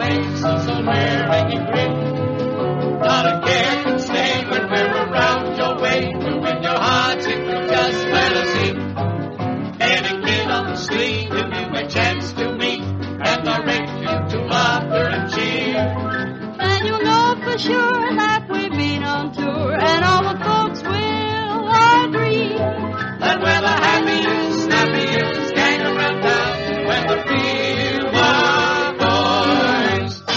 face is so merry and grim. Not a care can stay when we're around your way. To win your hearts if we just let us in. And a kid on the street give you a chance to meet and direct you to laughter and cheer. And you'll know for sure that we've been on tour, and all the folks will agree that we're the happiest, snappiest gang around town when the real boys.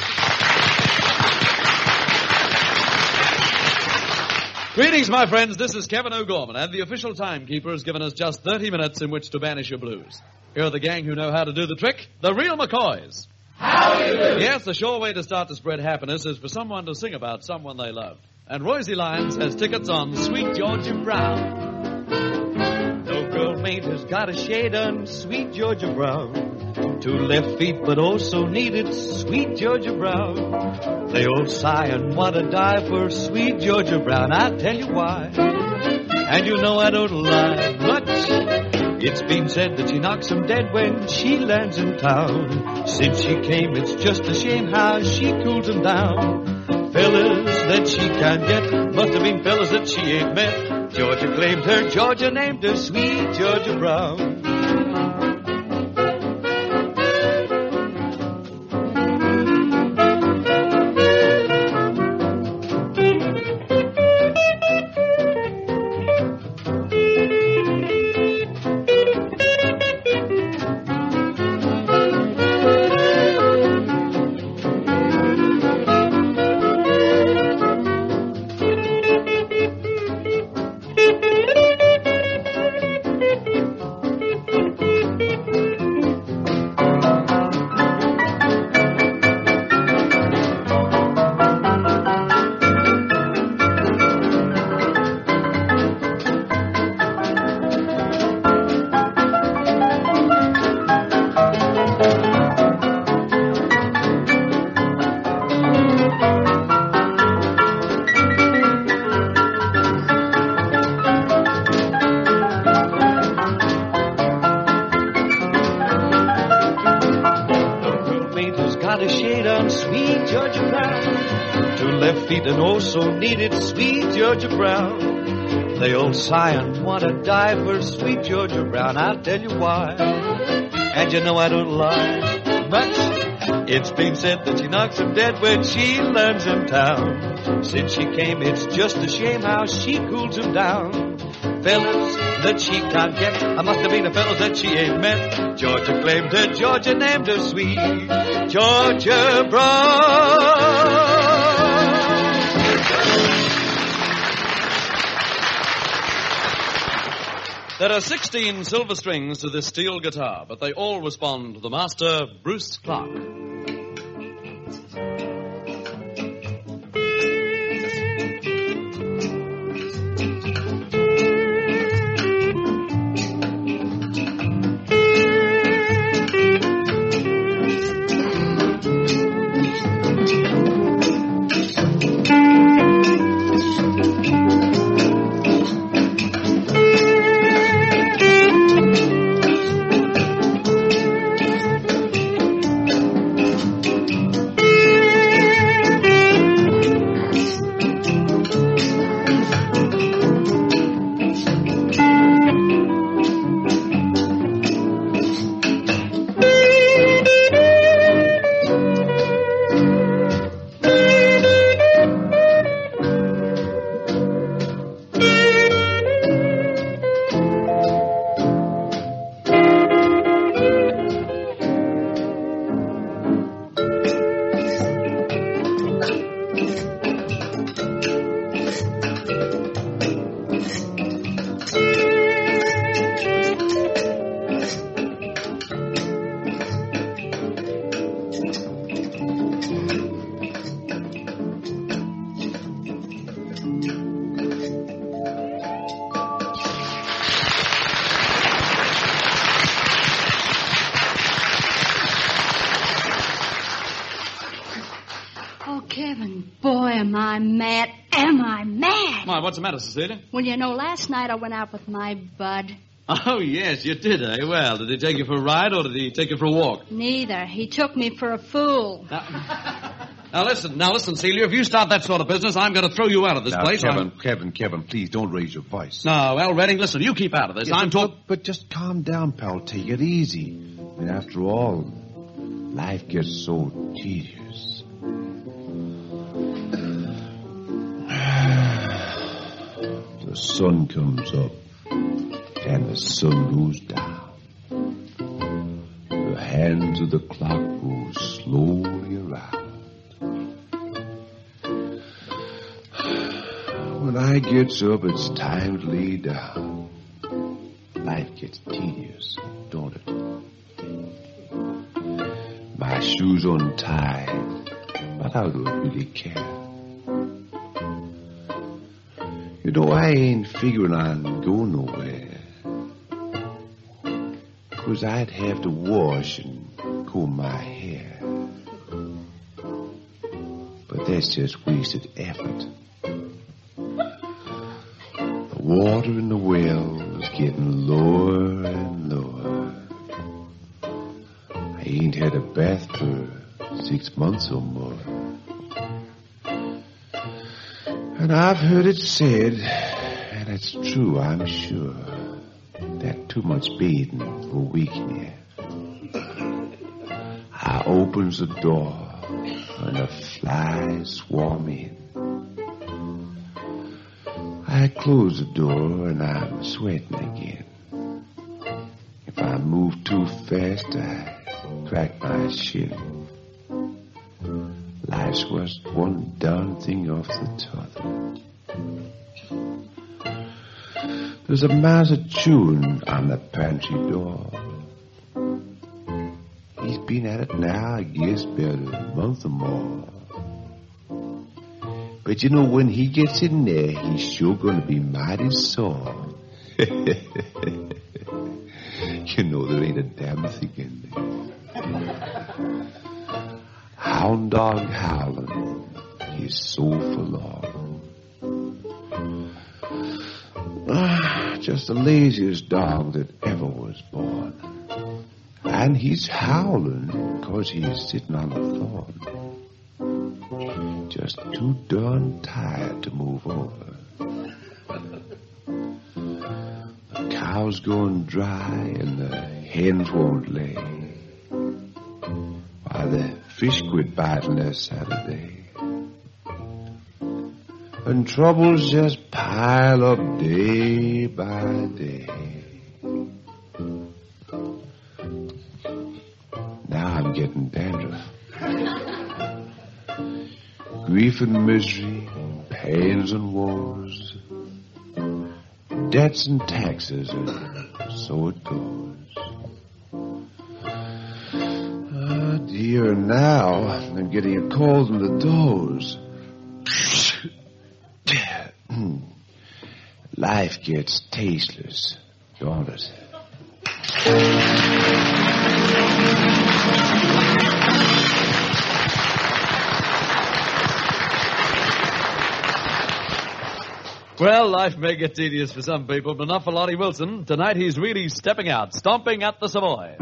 Greetings, my friends. This is Kevin O'Gorman, and the official timekeeper has given us just 30 minutes in which to banish your blues. Here are the gang who know how to do the trick, the Real McCoys. How do you do? Yes, the sure way to start to spread happiness is for someone to sing about someone they love. And Royce Lyons has tickets on Sweet Georgia Brown. No girl mate has got a shade on Sweet Georgia Brown. Two left feet but also needed Sweet Georgia Brown. They all sigh and want to die for Sweet Georgia Brown. I'll tell you why. And you know I don't lie much. It's been said that she knocks 'em dead when she lands in town. Since she came, it's just a shame how she cools 'em down. Fellas that she can't get must have been fellas that she ain't met. Georgia claimed her, Georgia named her Sweet Georgia Brown. And also needed Sweet Georgia Brown. They all sigh and want to die for Sweet Georgia Brown. I'll tell you why. And you know I don't lie much. It's been said that she knocks 'em dead when she lands in town. Since she came, it's just a shame how she cools 'em down. Fellas that she can't get, I must have been a fellow that she ain't met. Georgia claimed her, Georgia named her Sweet Georgia Brown. There are 16 silver strings to this steel guitar, but they all respond to the master, Bruce Clark. Am I mad? Am I mad? Why, what's the matter, Cecilia? Well, you know, last night I went out with my bud. Oh, yes, you did, eh? Well, did he take you for a ride or did he take you for a walk? Neither. He took me for a fool. Now listen, Celia, if you start that sort of business, I'm going to throw you out of this place. Kevin, please don't raise your voice. No, well, Redding, listen, you keep out of this. Yes, but just calm down, pal. Take it easy. And after all, life gets so tedious. The sun comes up and the sun goes down. The hands of the clock go slowly around. When I gets up, it's time to lay down. Life gets tedious, don't it? My shoes untied, but I don't really care. You know, I ain't figuring on going nowhere. 'Cause I'd have to wash and comb my hair. But that's just wasted effort. The water in the well is getting lower and lower. I ain't had a bath for 6 months or more. And I've heard it said, and it's true, I'm sure, that too much bathing will weaken you. I opens the door and the flies swarm in. I close the door and I'm sweating again. If I move too fast, I crack my shin. Life's was one darn thing off the t'other. There's a mouse chewing on the pantry door. He's been at it now, I guess, about a month or more. But you know, when he gets in there, he's sure gonna be mighty sore. You know, there ain't a damn thing in there. Hound dog howling, he's so forlorn. Just the laziest dog that ever was born. And he's howling 'cause he's sitting on a thorn. Just too darn tired to move over. The cow's going dry and the hens won't lay. Why, the fish quit biting last Saturday. And troubles just pile up day by day. Now I'm getting dandruff. Grief and misery, pains and woes, debts and taxes, and so it goes. Oh dear, now I'm getting a cold in the doze. Life gets tasteless, don't it? Well, life may get tedious for some people, but not for Lottie Wilson. Tonight he's really stepping out, stomping at the Savoy.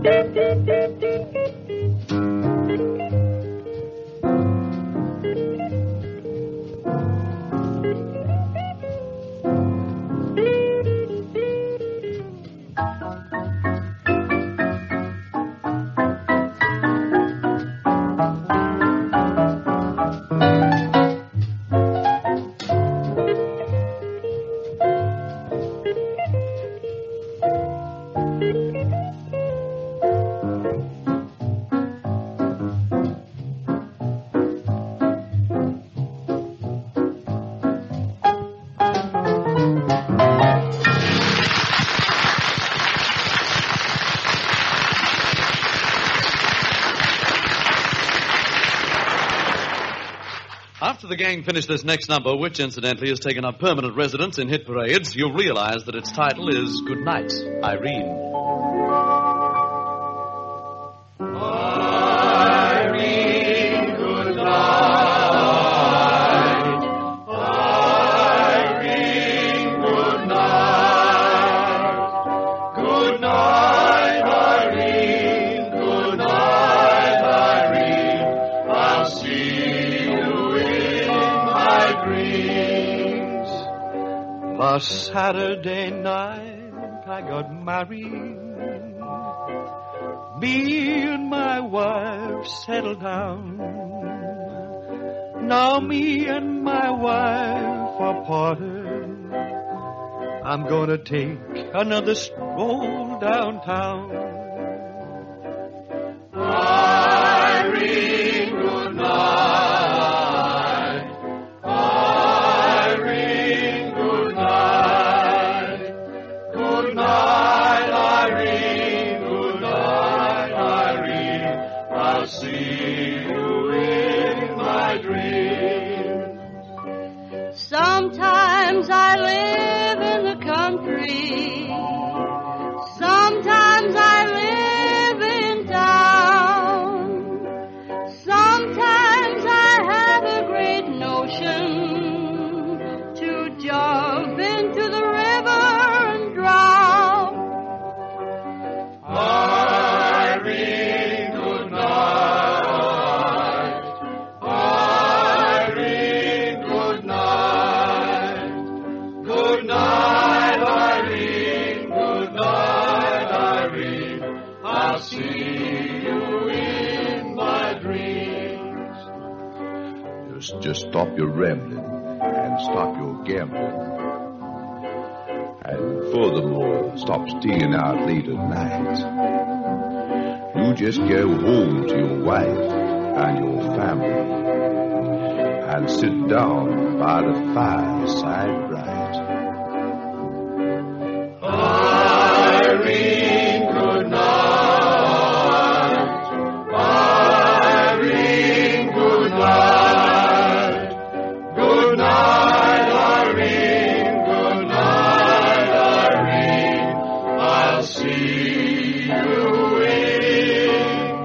After the gang finish this next number, which incidentally has taken up permanent residence in hit parades, you'll realize that its title is Good Night, Irene. Irene, good night. Irene, good night. Good night, Irene. Good night, Irene. I'll see you in my dreams. Last Saturday night I got married. Me and my wife settled down. Now me and my wife are parted. I'm gonna take another stroll downtown. Irene, good night. Irene, good night. Good night, Irene. Good night, Irene. I'll see you in my dreams. Sometimes I live in the country. Sometimes I live in town. Sometimes I have a great notion to jump into the river and drown. Irene, good night. Irene, good night. Good night, Irene. Good night, Irene. I'll see you in my dreams. Just stop your rambling and stop your gambling. And furthermore, stop staying out late at night. You just go home to your wife and your family and sit down by the fireside bright. Irene, good night. Irene, good night. Good night, Irene. Good night, Irene. I'll see you in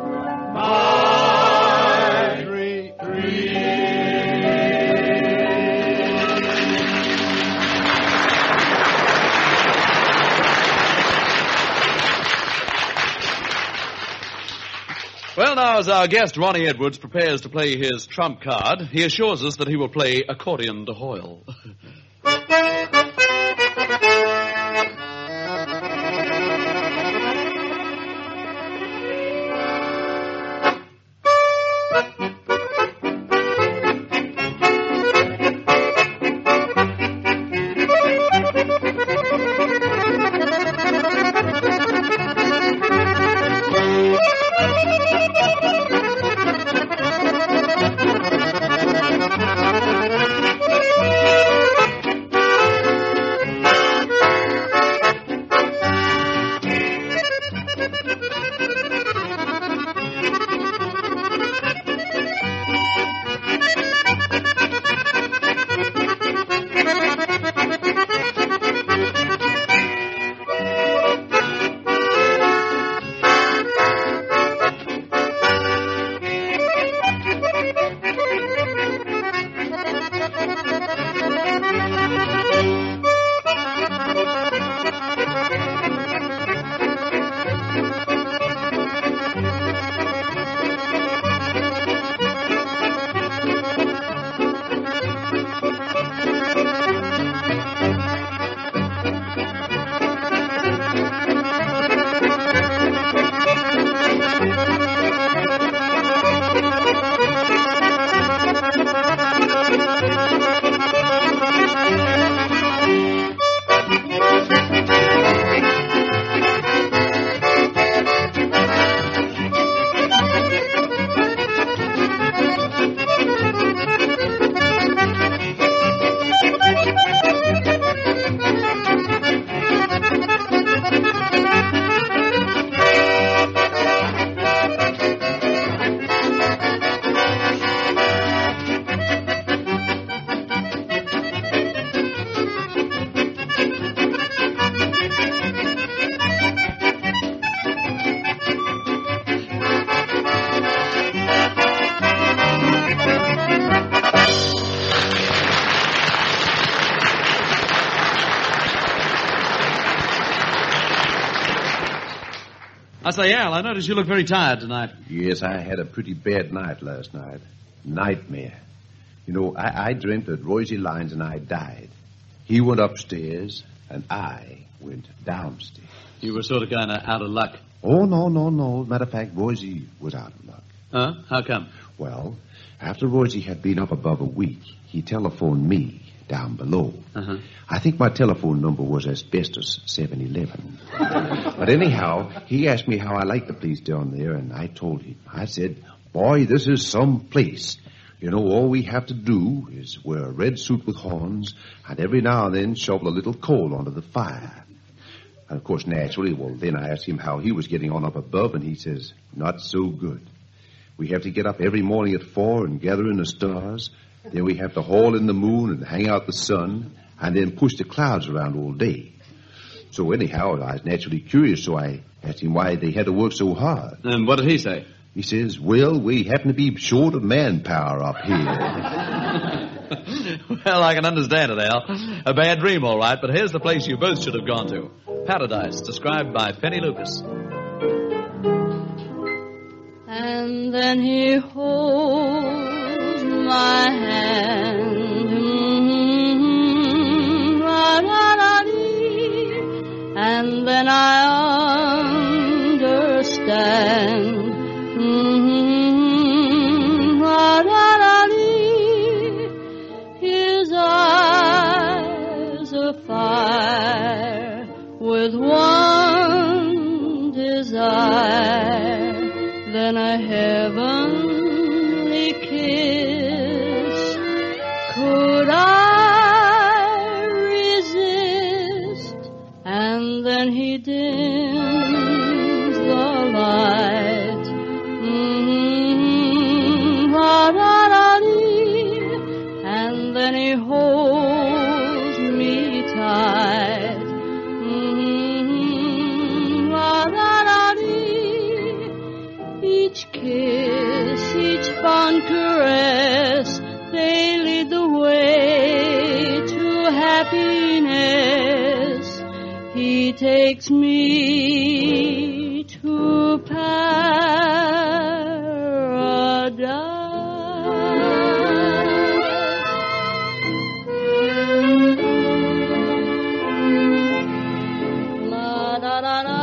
my dreams. Well, now, as our guest, Ronnie Edwards, prepares to play his trump card, he assures us that he will play accordion to Hoyle. I say, Al, I notice you look very tired tonight. Yes, I had a pretty bad night last night. Nightmare. You know, I dreamt that Royce Lyons and I died. He went upstairs, and I went downstairs. You were sort of kind of out of luck. Oh, no. Matter of fact, Royce was out of luck. Huh? How come? Well, after Royce had been up above a week, he telephoned me down below. Uh-huh. I think my telephone number was asbestos 711. But anyhow, he asked me how I liked the place down there, and I told him. I said, boy, this is some place. You know, all we have to do is wear a red suit with horns, and every now and then shovel a little coal onto the fire. And, of course, naturally, well, then I asked him how he was getting on up above, and he says, not so good. We have to get up every morning at 4 and gather in the stars. Then we have to haul in the moon and hang out the sun, and then push the clouds around all day. So anyhow, I was naturally curious, so I asked him why they had to work so hard. And what did he say? He says, well, we happen to be short of manpower up here. Well, I can understand it, Al. A bad dream, all right, but here's the place you both should have gone to. Paradise, described by Penny Lucas. And then he holds my hand, la-la-la-dee, and then I understand, la-la-la-dee, his eyes afire with one desire, then a heavenly kiss. Could I resist? And then he dims the light. La-da-da-dee. And then he holds me tight. Each kiss, each fond caress, they lead the way to happiness. He takes me to paradise. La-da-da-da.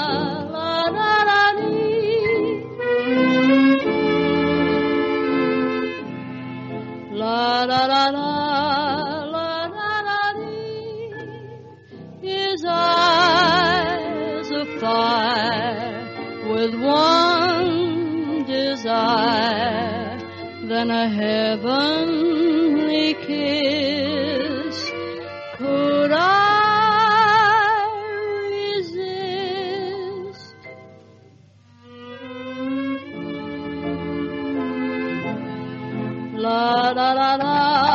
La-da-da-da-la-da-da-dee. His eyes afire with one desire, then a heavenly kiss. Could I resist? La-da-da-da.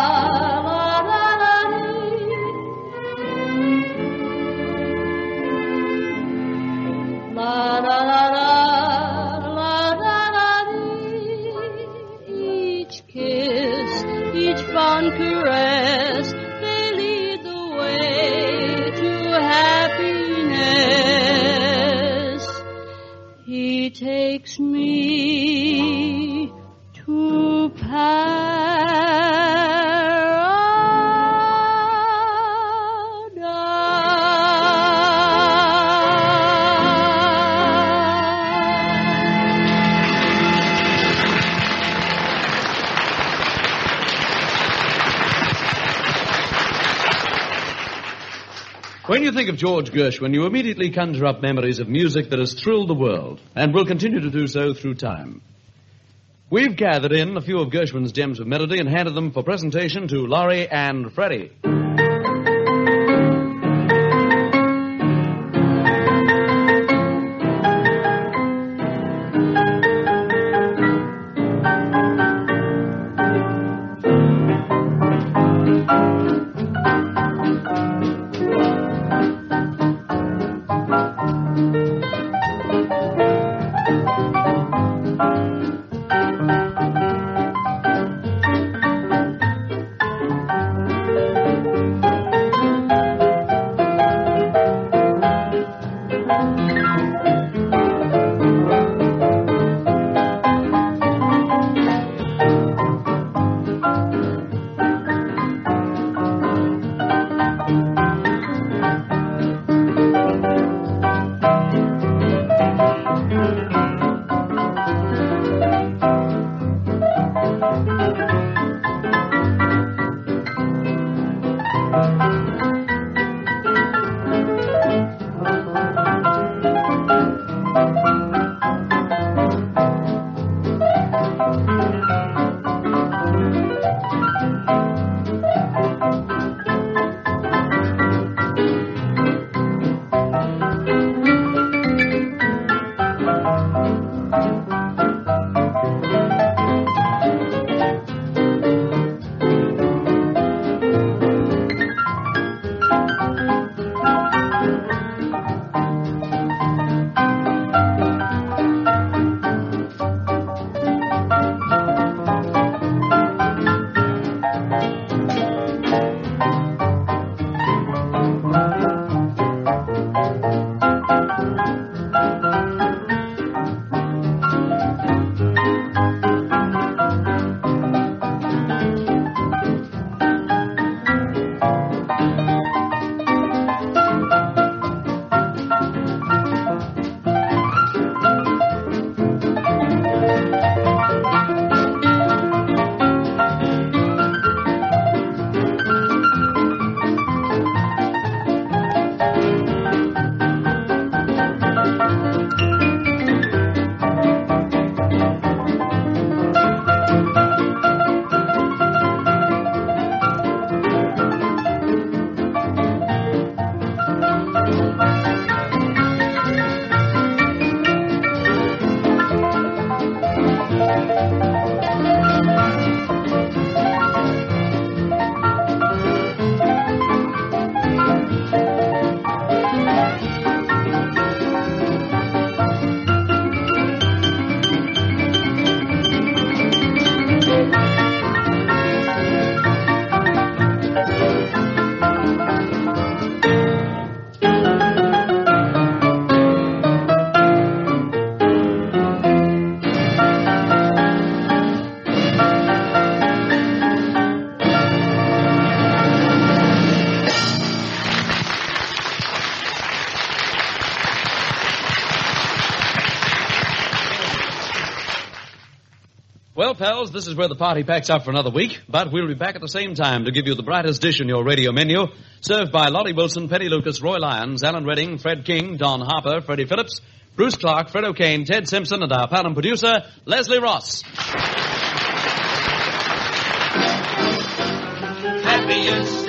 Each kiss, each fond caress, they lead the way to happiness. He takes me to When you think of George Gershwin, you immediately conjure up memories of music that has thrilled the world and will continue to do so through time. We've gathered in a few of Gershwin's gems of melody and handed them for presentation to Laurie and Freddie. Well, pals, this is where the party packs up for another week, but we'll be back at the same time to give you the brightest dish in your radio menu, served by Lottie Wilson, Penny Lucas, Roy Lyons, Alan Redding, Fred King, Don Harper, Freddie Phillips, Bruce Clark, Fred O'Kane, Ted Simpson, and our pal and producer, Leslie Ross. Happiest